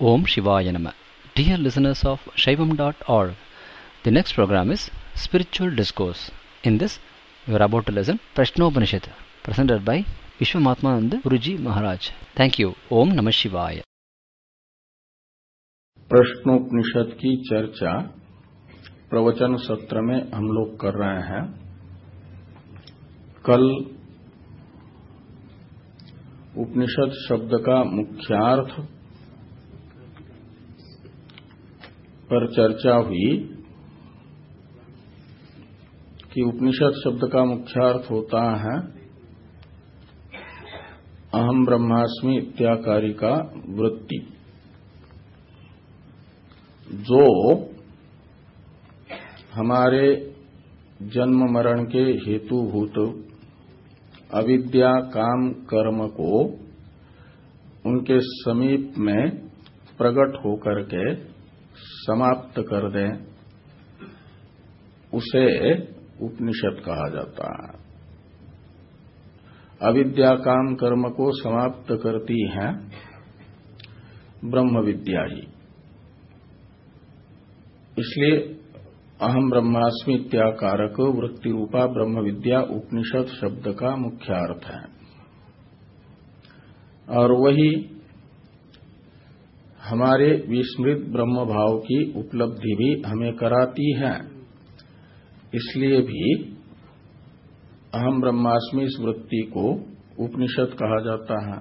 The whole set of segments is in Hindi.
Om Shivaya Nama. Dear listeners of Shaivam.org, the next program is Spiritual Discourse. In this, you are about to listen Prashnopanishad, presented by Vishwamatmananda Guruji Maharaj. Thank you. Om Namah Shivaya. Prashnopanishad की चर्चा प्रवचन सत्र में हम लोग कर रहे हैं। कल उपनिषद शब्द का मुख्यार्थ पर चर्चा हुई कि उपनिषद शब्द का मुख्यार्थ होता है अहम ब्रह्मास्मि इत्याकारि का वृत्ति, जो हमारे जन्म मरण के हेतुभूत अविद्या काम कर्म को उनके समीप में प्रकट होकर के समाप्त कर दें, उसे उपनिषद कहा जाता है। अविद्या काम कर्म को समाप्त करती है ब्रह्म विद्या ही। इसलिए अहम ब्रह्मास्मि इत्याकारक वृत्ति रूपा ब्रह्म विद्या उपनिषद शब्द का मुख्यार्थ है, और वही हमारे विस्मृत ब्रह्म भाव की उपलब्धि भी हमें कराती है। इसलिए भी अहम ब्रह्मास्मि इस वृत्ति को उपनिषद कहा जाता है,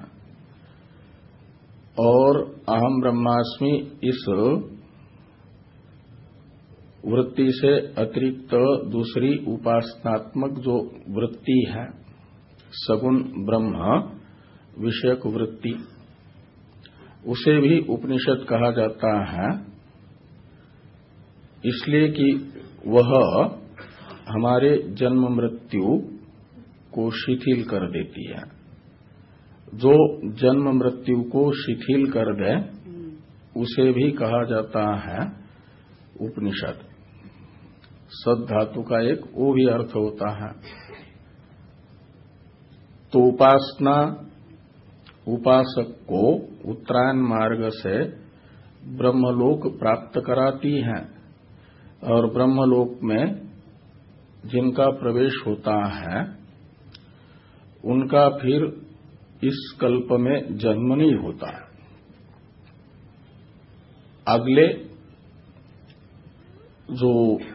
और अहम ब्रह्मास्मि इस वृत्ति से अतिरिक्त दूसरी उपासनात्मक जो वृत्ति है सगुण ब्रह्म विषयक वृत्ति, उसे भी उपनिषद कहा जाता है। इसलिए कि वह हमारे जन्म मृत्यु को शिथिल कर देती है। जो जन्म मृत्यु को शिथिल कर दे उसे भी कहा जाता है उपनिषद। सद धातु का एक वो भी अर्थ होता है। तो उपासना उपासक को उत्तरायण मार्ग से ब्रह्मलोक प्राप्त कराती है, और ब्रह्मलोक में जिनका प्रवेश होता है उनका फिर इस कल्प में जन्म नहीं होता। अगले जो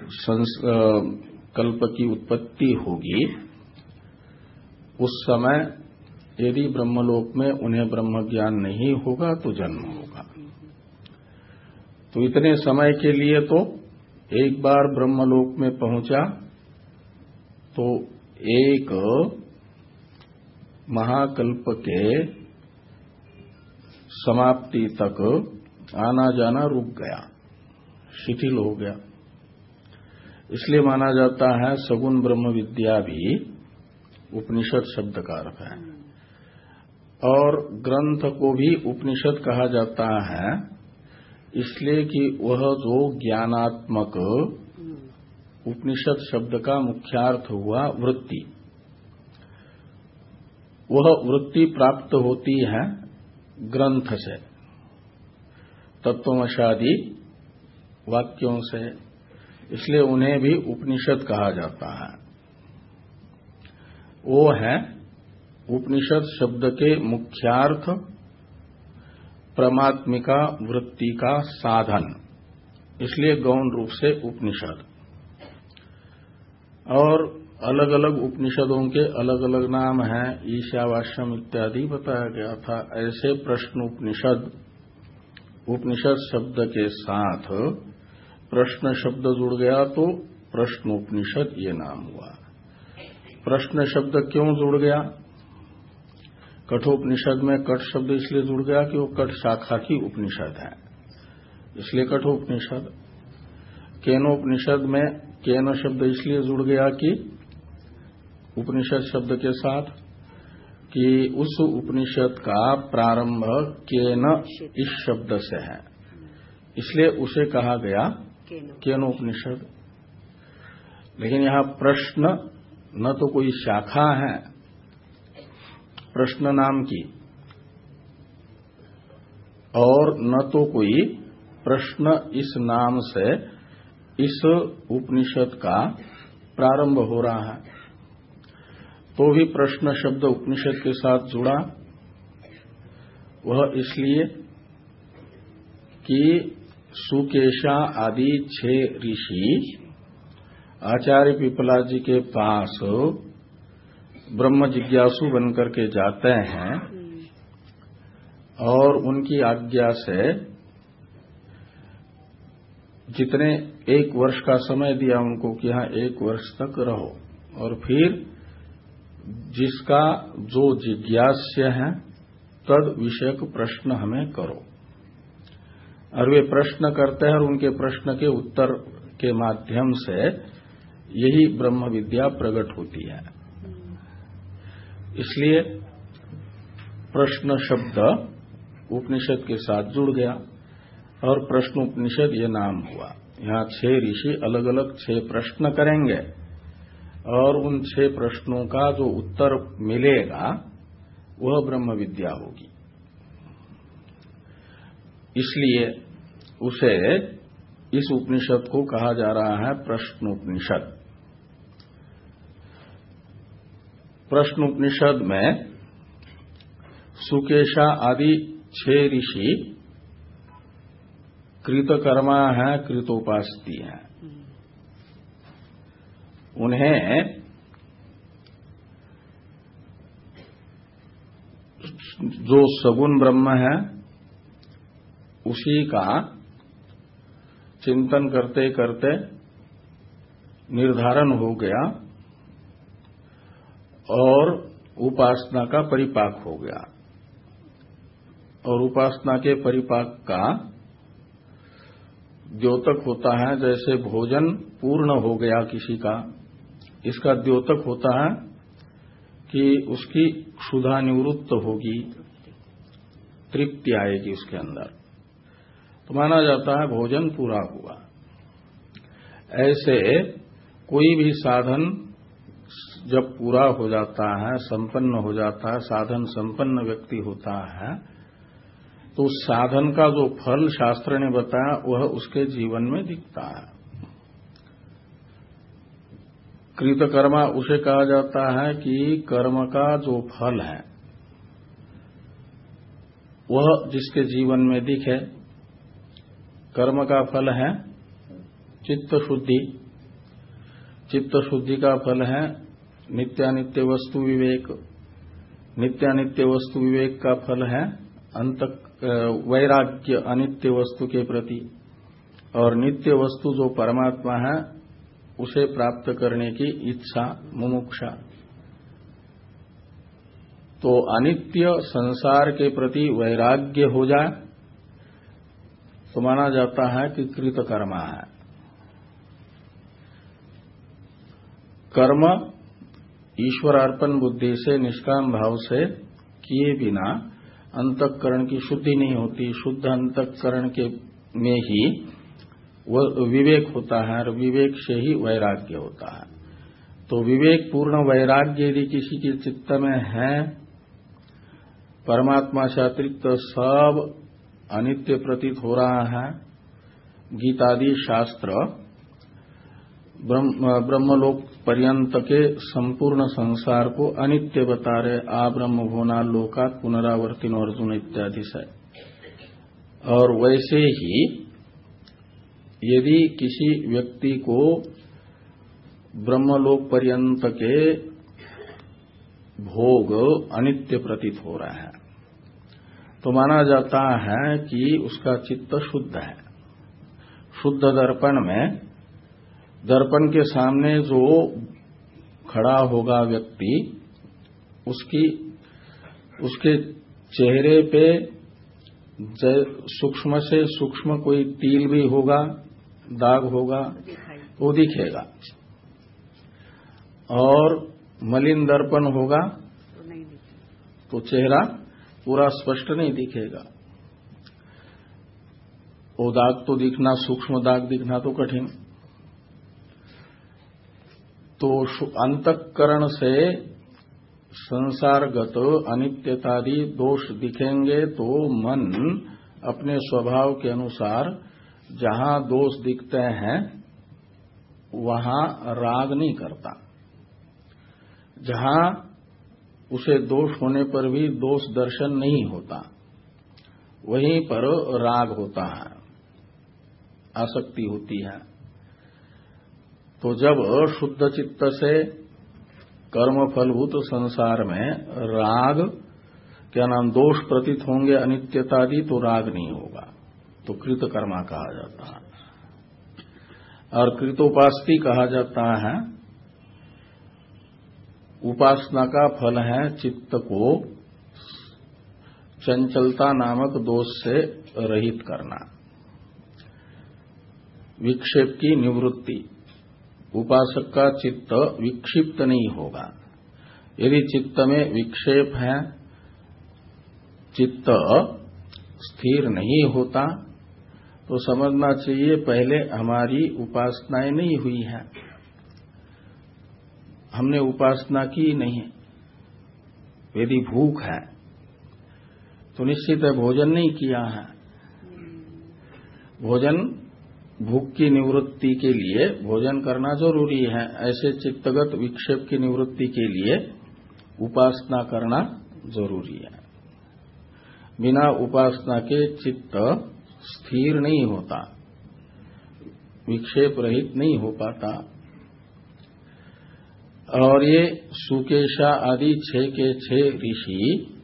कल्प की उत्पत्ति होगी उस समय यदि ब्रह्मलोक में उन्हें ब्रह्म ज्ञान नहीं होगा तो जन्म होगा। तो इतने समय के लिए तो एक बार ब्रह्मलोक में पहुंचा तो एक महाकल्प के समाप्ति तक आना जाना रुक गया, शिथिल हो गया। इसलिए माना जाता है सगुण ब्रह्म विद्या भी उपनिषद शब्द का अर्थ है। और ग्रंथ को भी उपनिषद कहा जाता है, इसलिए कि वह जो ज्ञानात्मक उपनिषद शब्द का मुख्यार्थ हुआ वृत्ति, वह वृत्ति प्राप्त होती है ग्रंथ से, तत्वमशादि वाक्यों से। इसलिए उन्हें भी उपनिषद कहा जाता है। वो है उपनिषद शब्द के मुख्यार्थ परमात्मिका वृत्ति का साधन, इसलिए गौण रूप से उपनिषद। और अलग अलग उपनिषदों के अलग अलग नाम हैं, ईशावास्यम इत्यादि बताया गया था। ऐसे प्रश्न उपनिषद शब्द के साथ प्रश्न शब्द जुड़ गया तो प्रश्नोपनिषद ये नाम हुआ। प्रश्न शब्द क्यों जुड़ गया? कठोपनिषद में कठ शब्द इसलिए जुड़ गया कि वो कठ शाखा की उपनिषद है, इसलिए कठोपनिषद। केनोपनिषद में केन शब्द इसलिए जुड़ गया कि उपनिषद शब्द के साथ कि उस उपनिषद का प्रारंभ केन इस शब्द से है, इसलिए उसे कहा गया केनोपनिषद। लेकिन यहां प्रश्न न तो कोई शाखा है प्रश्न नाम की, और न तो कोई प्रश्न इस नाम से इस उपनिषद का प्रारंभ हो रहा है। तो भी प्रश्न शब्द उपनिषद के साथ जुड़ा, वह इसलिए कि सुकेशा आदि 6 ऋषि आचार्य पिपला जी के पास ब्रह्म जिज्ञासु बनकर के जाते हैं और उनकी आज्ञा से जितने 1 वर्ष का समय दिया उनको कि यहां 1 वर्ष तक रहो और फिर जिसका जो जिज्ञास्य है तद विषयक प्रश्न हमें करो। और वे प्रश्न करते हैं और उनके प्रश्न के उत्तर के माध्यम से यही ब्रह्म विद्या प्रकट होती है। इसलिए प्रश्न शब्द उपनिषद के साथ जुड़ गया और प्रश्न उपनिषद ये नाम हुआ। यहाँ 6 ऋषि अलग अलग 6 प्रश्न करेंगे और उन 6 प्रश्नों का जो उत्तर मिलेगा वह ब्रह्म विद्या होगी। इसलिए उसे इस उपनिषद को कहा जा रहा है प्रश्नोपनिषद। प्रश्नोपनिषद में सुकेशा आदि 6 ऋषि कृतकर्मा हैं, कृतोपास्ती हैं। उन्हें जो सगुण ब्रह्म है उसी का चिंतन करते करते निर्धारण हो गया और उपासना का परिपाक हो गया। और उपासना के परिपाक का द्योतक होता है, जैसे भोजन पूर्ण हो गया किसी का, इसका द्योतक होता है कि उसकी क्षुधा निवृत्त होगी, तृप्ति आएगी उसके अंदर, तो माना जाता है भोजन पूरा हुआ। ऐसे कोई भी साधन जब पूरा हो जाता है, संपन्न हो जाता है, साधन संपन्न व्यक्ति होता है, तो उस साधन का जो फल शास्त्र ने बताया वह उसके जीवन में दिखता है। कृतकर्मा उसे कहा जाता है कि कर्म का जो फल है वह जिसके जीवन में दिखे। कर्म का फल है चित्त शुद्धि, चित्त शुद्धि का फल है नित्यानित्य वस्तु विवेक, नित्यानित्य वस्तु विवेक का फल है वैराग्य अनित्य वस्तु के प्रति, और नित्य वस्तु जो परमात्मा है उसे प्राप्त करने की इच्छा मुमुक्षा। तो अनित्य संसार के प्रति वैराग्य हो जाए तो माना जाता है कि कृतकर्मा है। कर्म ईश्वर अर्पण बुद्धि से निष्काम भाव से किए बिना अंतःकरण की शुद्धि नहीं होती। शुद्ध अंतःकरण के में ही विवेक होता है और विवेक से ही वैराग्य होता है। तो विवेक पूर्ण वैराग्य यदि किसी के चित्त में है, परमात्मा से अतिरिक्त सब अनित्य प्रतीत हो रहा है, गीतादि शास्त्र ब्रह्मलोक पर्यंत के संपूर्ण संसार को अनित्य बता रहे, आ ब्रह्म भुवना लोकात् पुनरावर्तिन अर्जुन इत्यादि से। और वैसे ही यदि किसी व्यक्ति को ब्रह्मलोक पर्यंत के भोग अनित्य प्रतीत हो रहा है तो माना जाता है कि उसका चित्त शुद्ध है। शुद्ध दर्पण में, दर्पण के सामने जो खड़ा होगा व्यक्ति, उसके चेहरे पे सूक्ष्म से सूक्ष्म कोई तिल भी होगा, दाग होगा तो दिखेगा, और मलिन दर्पण होगा तो चेहरा पूरा स्पष्ट नहीं दिखेगा। वो दाग तो दिखना, सूक्ष्म दाग दिखना तो कठिन। तो अंतःकरण से संसारगत अनित्यतादि दोष दिखेंगे तो मन अपने स्वभाव के अनुसार जहां दोष दिखते हैं वहां राग नहीं करता, जहां उसे दोष होने पर भी दोष दर्शन नहीं होता वहीं पर राग होता है, आसक्ति होती है। तो जब शुद्ध चित्त से कर्म फलभूत संसार में राग क्या नाम दोष प्रतीत होंगे अनित्यतादि, तो राग नहीं होगा, तो कृतकर्मा कहा जाता है। और कृतोपास्ती कहा जाता है। उपासना का फल है चित्त को चंचलता नामक दोष से रहित करना, विक्षेप की निवृत्ति। उपासक का चित्त विक्षिप्त नहीं होगा। यदि चित्त में विक्षेप है, चित्त स्थिर नहीं होता, तो समझना चाहिए पहले हमारी उपासनाएं नहीं हुई है, हमने उपासना की नहीं। यदि भूख है तो निश्चित है भोजन नहीं किया है। भोजन भूख की निवृत्ति के लिए भोजन करना जरूरी है। ऐसे चित्तगत विक्षेप की निवृत्ति के लिए उपासना करना जरूरी है। बिना उपासना के चित्त स्थिर नहीं होता, विक्षेप रहित नहीं हो पाता। और ये सुकेशा आदि 6 के 6 ऋषि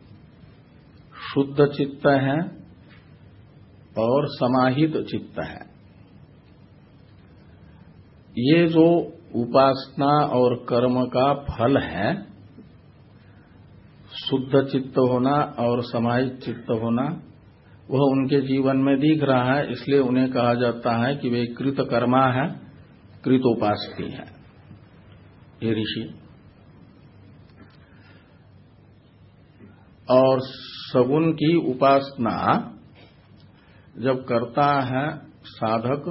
शुद्ध चित्त हैं और समाहित चित्त है। ये जो उपासना और कर्म का फल है, शुद्ध चित्त होना और समाहित चित्त होना, वह उनके जीवन में दिख रहा है। इसलिए उन्हें कहा जाता है कि वे कृतकर्मा है, कृतोपास्ती है ये ऋषि। और सगुण की उपासना जब करता है साधक,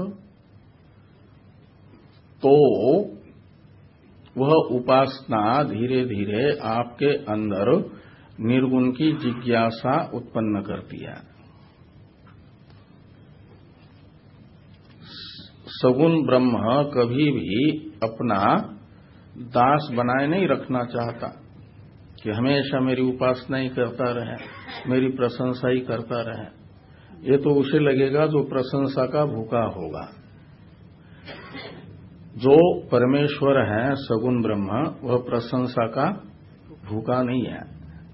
तो वह उपासना धीरे धीरे आपके अंदर निर्गुण की जिज्ञासा उत्पन्न करती है। सगुण ब्रह्म कभी भी अपना दास बनाए नहीं रखना चाहता कि हमेशा मेरी उपासना ही करता रहे, मेरी प्रशंसा ही करता रहे। ये तो उसे लगेगा जो प्रशंसा का भूखा होगा। जो परमेश्वर है सगुण ब्रह्म, वह प्रशंसा का भूखा नहीं है।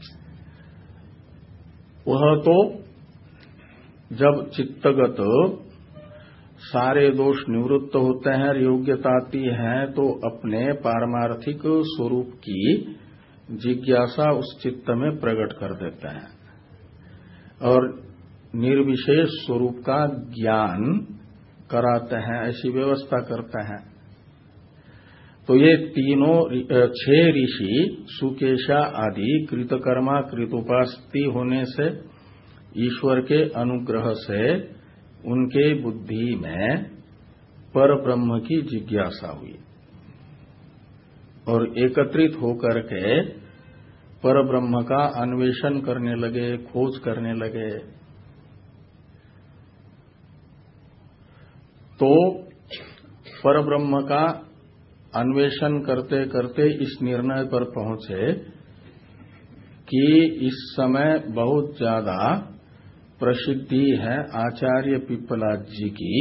वह तो जब चित्तगत सारे दोष निवृत्त होते हैं, योग्यता आती है, तो अपने पारमार्थिक स्वरूप की जिज्ञासा उस चित्त में प्रकट कर देते हैं और निर्विशेष स्वरूप का ज्ञान कराते हैं, ऐसी व्यवस्था करते हैं। तो ये तीनों 6 ऋषि सुकेशा आदि कृतकर्मा कृतोपास्ती होने से ईश्वर के अनुग्रह से उनके बुद्धि में पर ब्रह्म की जिज्ञासा हुई और एकत्रित होकर के पर ब्रह्म का अन्वेषण करने लगे, खोज करने लगे। तो पर ब्रह्म का अन्वेषण करते करते इस निर्णय पर पहुंचे कि इस समय बहुत ज्यादा प्रसिद्धि है आचार्य पिप्पलाद जी की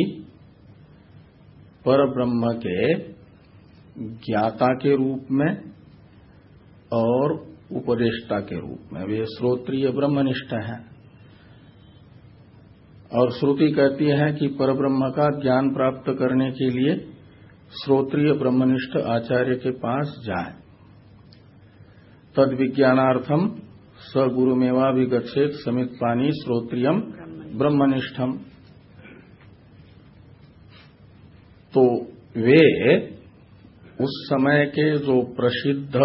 पर ब्रह्म के ज्ञाता के रूप में और उपदेष्टा के रूप में। वे श्रोत्रिय ब्रह्मनिष्ठ हैं और श्रुति कहती है कि परब्रह्म का ज्ञान प्राप्त करने के लिए श्रोत्रिय ब्रह्मनिष्ठ आचार्य के पास जाए। तद विज्ञानार्थम स गुरुमेवाभिगच्छेत समित पानी श्रोत्रियम ब्रह्मनिष्ठम। तो वे उस समय के जो प्रसिद्ध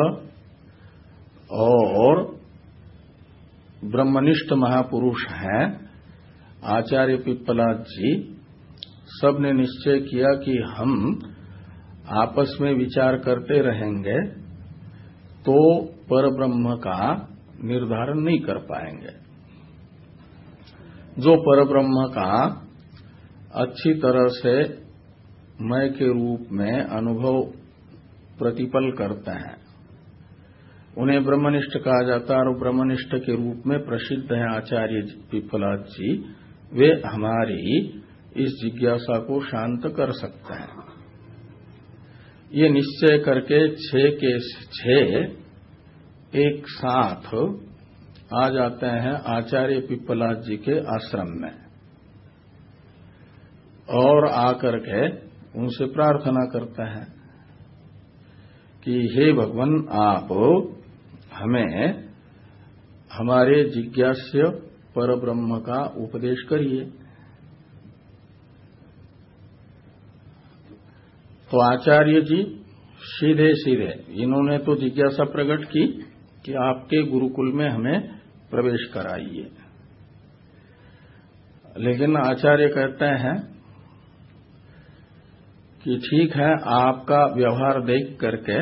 और ब्रह्मनिष्ठ महापुरुष हैं आचार्य पिप्पलाद जी, सबने निश्चय किया कि हम आपस में विचार करते रहेंगे तो परब्रह्म का निर्धारण नहीं कर पाएंगे। जो परब्रह्म का अच्छी तरह से मैं के रूप में अनुभव प्रतिपल करते हैं, उन्हें ब्रह्मनिष्ठ कहा जाता है। और ब्रह्मनिष्ठ के रूप में प्रसिद्ध हैं आचार्य पिप्पलाद जी। वे हमारी इस जिज्ञासा को शांत कर सकते हैं। ये निश्चय करके 6 के 6 एक साथ आ जाते हैं आचार्य पिप्पलाद जी के आश्रम में और आकर के उनसे प्रार्थना करते हैं कि हे भगवान, आप हमें हमारे जिज्ञास्य परब्रह्म का उपदेश करिए। तो आचार्य जी सीधे सीधे इन्होंने तो जिज्ञासा प्रकट की कि आपके गुरुकुल में हमें प्रवेश कराइए, लेकिन आचार्य कहते हैं कि ठीक है, आपका व्यवहार देख करके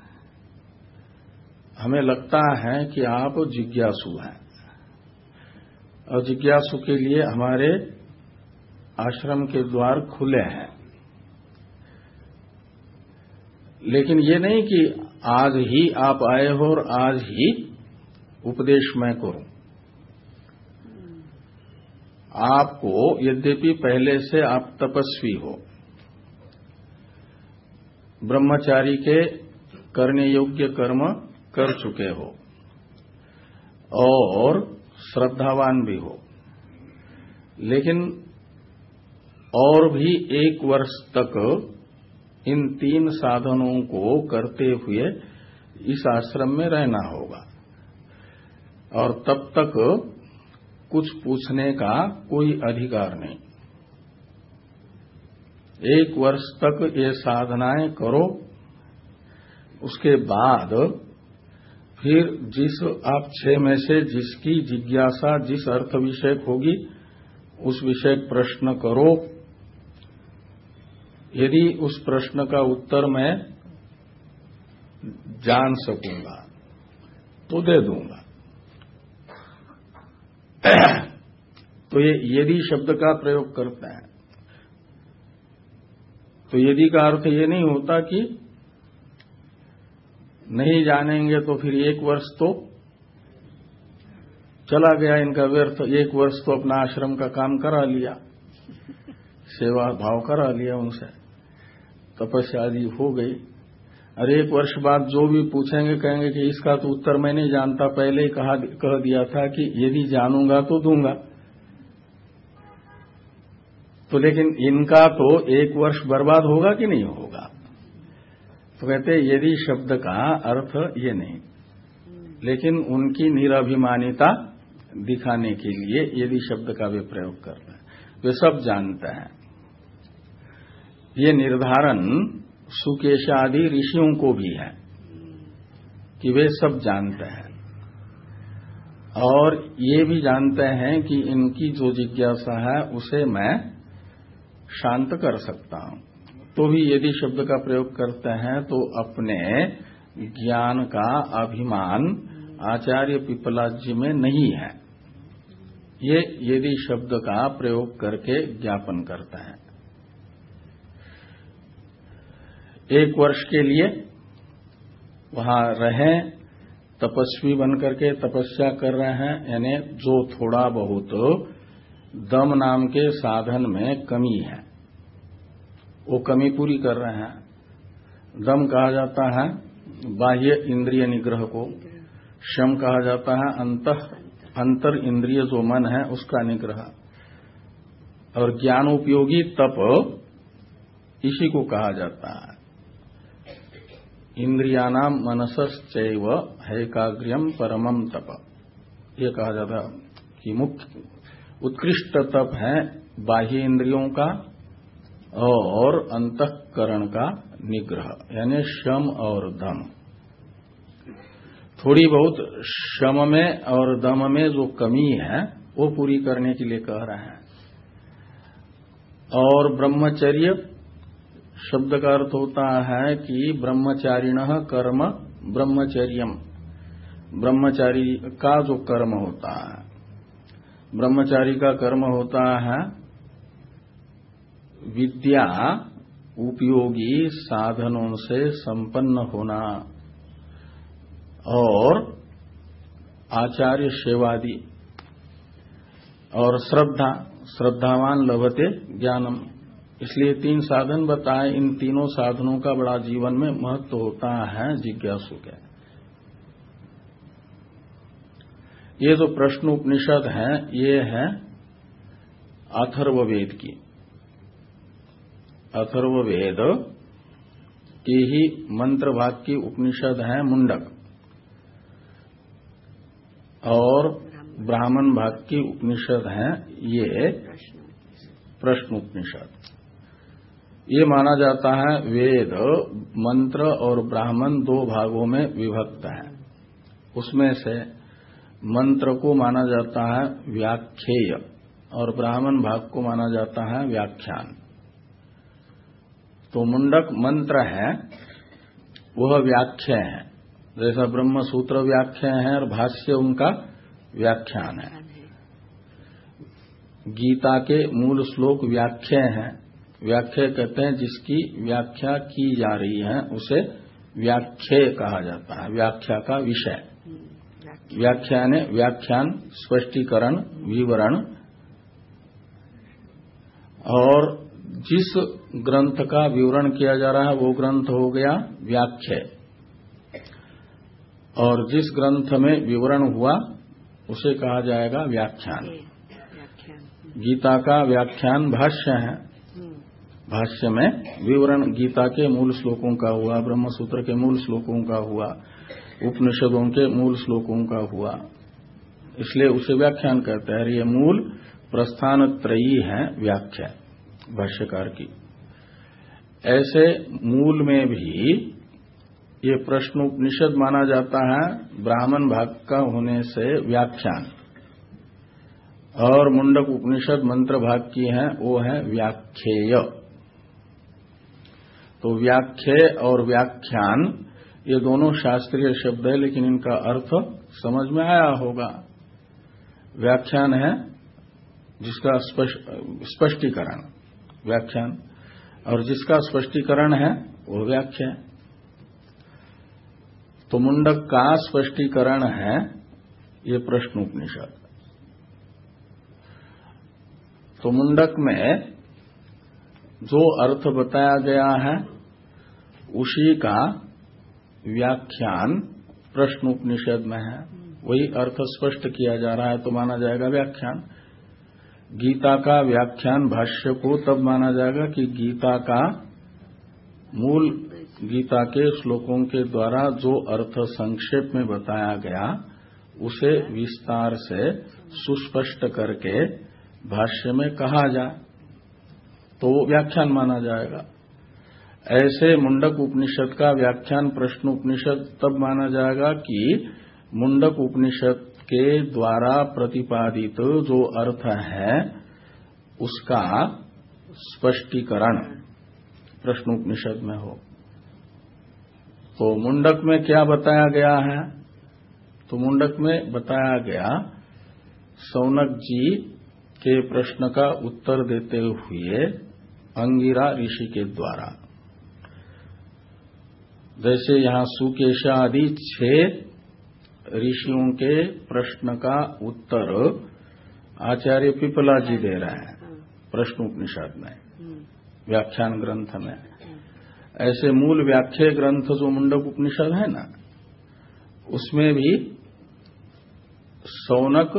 हमें लगता है कि आप जिज्ञासु हैं और जिज्ञासु के लिए हमारे आश्रम के द्वार खुले हैं। लेकिन ये नहीं कि आज ही आप आए हो और आज ही उपदेश मैं करूं। आपको यद्यपि पहले से आप तपस्वी हो, ब्रह्मचारी के करने योग्य कर्म कर चुके हो और श्रद्धावान भी हो, लेकिन और भी 1 वर्ष तक इन 3 साधनों को करते हुए इस आश्रम में रहना होगा और तब तक कुछ पूछने का कोई अधिकार नहीं। 1 वर्ष तक ये साधनाएं करो, उसके बाद फिर जिस आप 6 में से जिसकी जिज्ञासा जिस अर्थ विषय होगी उस विषय प्रश्न करो। यदि उस प्रश्न का उत्तर मैं जान सकूंगा तो दे दूंगा। तो ये यदि शब्द का प्रयोग करते हैं तो यदि का अर्थ ये नहीं होता कि नहीं जानेंगे तो फिर 1 वर्ष तो चला गया इनका व्यर्थ। 1 वर्ष तो अपना आश्रम का काम करा लिया, सेवा भाव करा लिया, उनसे तपस्या आदि हो गई। और 1 वर्ष बाद जो भी पूछेंगे कहेंगे कि इसका तो उत्तर मैं नहीं जानता, पहले ही कह दिया था कि यदि जानूंगा तो दूंगा। तो लेकिन इनका तो 1 वर्ष बर्बाद होगा कि नहीं होगा? तो कहते यदि शब्द का अर्थ ये नहीं, लेकिन उनकी निराभिमानिता दिखाने के लिए यदि शब्द का वे प्रयोग कर रहे हैं। वे सब जानते हैं। ये निर्धारण सुकेश आदि ऋषियों को भी है कि वे सब जानते हैं और ये भी जानते हैं कि इनकी जो जिज्ञासा है उसे मैं शांत कर सकता हूं। तो भी यदि शब्द का प्रयोग करते हैं तो अपने ज्ञान का अभिमान आचार्य पिप्पलाद जी में नहीं है। ये यदि शब्द का प्रयोग करके ज्ञापन करते हैं। 1 वर्ष के लिए वहां रहें, तपस्वी बनकर के तपस्या कर रहे हैं, यानी जो थोड़ा बहुत दम नाम के साधन में कमी है वो कमी पूरी कर रहे हैं। दम कहा जाता है बाह्य इंद्रिय निग्रह को, शम कहा जाता है अंतर इंद्रिय जो मन है उसका निग्रह, और ज्ञानोपयोगी तप इसी को कहा जाता है। इंद्रियानाम मनसश्चैव हैकाग्र्यम परमम तप, ये कहा जाता है कि मुख्य उत्कृष्ट तप है बाह्य इंद्रियों का और अंतःकरण का निग्रह, यानी शम और दम। थोड़ी बहुत शम में और दम में जो कमी है वो पूरी करने के लिए कह रहे हैं। और ब्रह्मचर्य शब्द का अर्थ होता है कि ब्रह्मचारिणः कर्म ब्रह्मचर्यम, ब्रह्मचारी का जो कर्म होता है, ब्रह्मचारी का कर्म होता है विद्या उपयोगी साधनों से संपन्न होना और आचार्य सेवादि और श्रद्धावान लभते ज्ञानम। इसलिए 3 साधन बताए। इन तीनों साधनों का बड़ा जीवन में महत्व होता है जिज्ञासु के। ये जो प्रश्न उपनिषद है ये है अथर्ववेद की। अथर्ववेद की ही मंत्र भाग की उपनिषद है मुंडक, और ब्राह्मण भाग की उपनिषद है ये प्रश्न उपनिषद। ये माना जाता है वेद मंत्र और ब्राह्मण 2 भागों में विभक्त है। उसमें से मंत्र को माना जाता है व्याख्येय और ब्राह्मण भाग को माना जाता है व्याख्यान। तो मुंडक मंत्र है, वह व्याख्या है, जैसा ब्रह्म सूत्र व्याख्या है और भाष्य उनका व्याख्यान है। गीता के मूल श्लोक व्याख्या है। व्याख्या कहते हैं जिसकी व्याख्या की जा रही है उसे व्याख्या कहा जाता है, व्याख्या का विषय। व्याख्या ने व्याख्यान, स्पष्टीकरण, विवरण। और जिस ग्रंथ का विवरण किया जा रहा है वो ग्रंथ हो गया व्याख्या, और जिस ग्रंथ में विवरण हुआ उसे कहा जाएगा व्याख्यान। गीता का व्याख्यान भाष्य है। भाष्य में विवरण गीता के मूल श्लोकों का हुआ, ब्रह्म सूत्र के मूल श्लोकों का हुआ, उपनिषदों के मूल श्लोकों का हुआ, इसलिए उसे व्याख्यान कहते हैं। ये मूल प्रस्थान त्रयी है व्याख्या भाष्यकार की। ऐसे मूल में भी ये प्रश्न उपनिषद माना जाता है ब्राह्मण भाग का होने से व्याख्यान, और मुंडक उपनिषद मंत्र भाग की है वो है व्याख्येय। तो व्याख्या और व्याख्यान ये दोनों शास्त्रीय शब्द है, लेकिन इनका अर्थ समझ में आया होगा। व्याख्यान है जिसका स्पष्टीकरण व्याख्यान, और जिसका स्पष्टीकरण है वो व्याख्या। तो मुंडक का स्पष्टीकरण है ये प्रश्न उपनिषद। तो मुंडक में जो अर्थ बताया गया है उसी का व्याख्यान प्रश्न उपनिषद में है, वही अर्थ स्पष्ट किया जा रहा है तो माना जाएगा व्याख्यान। गीता का व्याख्यान भाष्य को तब माना जाएगा कि गीता का मूल गीता के श्लोकों के द्वारा जो अर्थ संक्षेप में बताया गया उसे विस्तार से सुस्पष्ट करके भाष्य में कहा जाए तो वो व्याख्यान माना जाएगा। ऐसे मुंडक उपनिषद का व्याख्यान प्रश्न उपनिषद तब माना जाएगा कि मुंडक उपनिषद के द्वारा प्रतिपादित जो अर्थ है उसका स्पष्टीकरण प्रश्न उपनिषद में हो। तो मुंडक में क्या बताया गया है? तो मुंडक में बताया गया सौनक जी के प्रश्न का उत्तर देते हुए अंगिरा ऋषि के द्वारा, जैसे यहां सुकेश आदि 6 ऋषियों के प्रश्न का उत्तर आचार्य पिपला जी दे रहे हैं प्रश्न उपनिषद में व्याख्यान ग्रंथ में। ऐसे मूल व्याख्या ग्रंथ जो मुंडक उपनिषद है ना, उसमें भी सौनक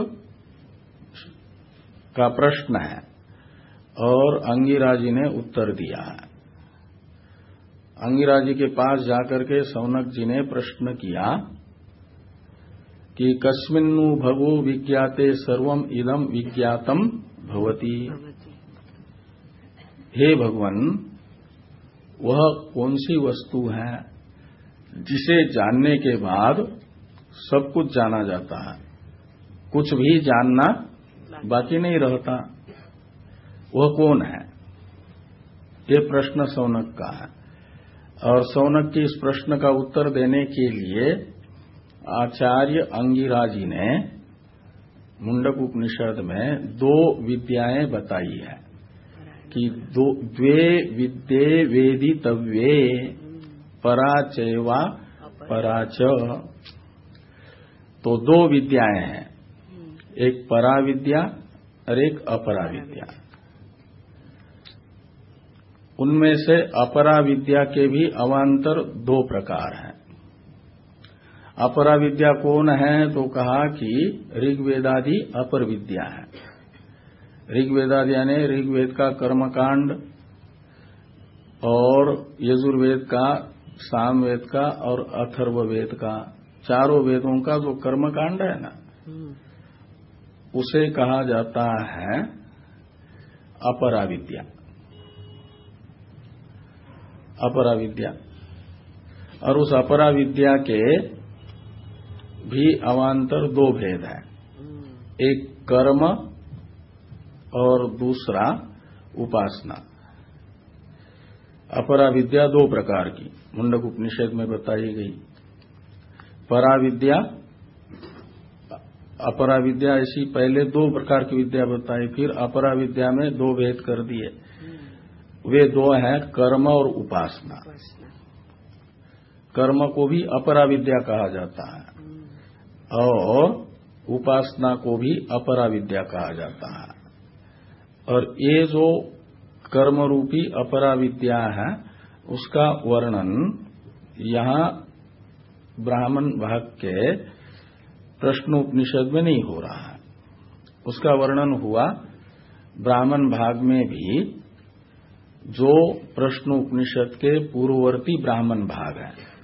का प्रश्न है और अंगिरा जी ने उत्तर दिया है। अंगिरा जी के पास जाकर के सौनक जी ने प्रश्न किया कि कस्मिन्नु भवो विज्ञाते सर्वम इदम विज्ञातम भवति। हे भगवान, वह कौन सी वस्तु है जिसे जानने के बाद सब कुछ जाना जाता है, कुछ भी जानना बाकी नहीं रहता, वह कौन है? ये प्रश्न सौनक का है। और सौनक के इस प्रश्न का उत्तर देने के लिए आचार्य अंगिरा जी ने मुंडक उपनिषद में दो विद्याएं बताई है कि द्वे विद्ये वेदितव्ये पराचैवा पराच। तो दो विद्याएं हैं, एक परा विद्या और एक अपरा विद्या। उनमें से अपरा विद्या के भी अवान्तर दो प्रकार हैं। अपरा विद्या कौन है? तो कहा कि ऋग्वेदादि अपर विद्या है। ऋग्वेदादि यानी ऋग्वेद का कर्मकांड और यजुर्वेद का, सामवेद का और अथर्ववेद का, चारों वेदों का जो कर्मकांड है ना, उसे कहा जाता है अपरा विद्या। अपरा विद्या। और उस अपरा विद्या के भी अवान्तर दो भेद हैं, एक कर्म और दूसरा उपासना। अपरा विद्या दो प्रकार की मुंडक उपनिषद में बताई गई। परा विद्या, अपरा विद्या ऐसी पहले दो प्रकार की विद्या बताई, फिर अपरा विद्या में दो भेद कर दिए। वे दो हैं कर्म और उपासना। कर्म को भी अपरा विद्या कहा जाता है और उपासना को भी अपरा विद्या कहा जाता है। और ये जो कर्म रूपी अपरा विद्या है, उसका वर्णन यहां ब्राह्मण भाग के प्रश्नोपनिषद में नहीं हो रहा है। उसका वर्णन हुआ ब्राह्मण भाग में भी, जो प्रश्नोपनिषद के पूर्ववर्ती ब्राह्मण भाग है।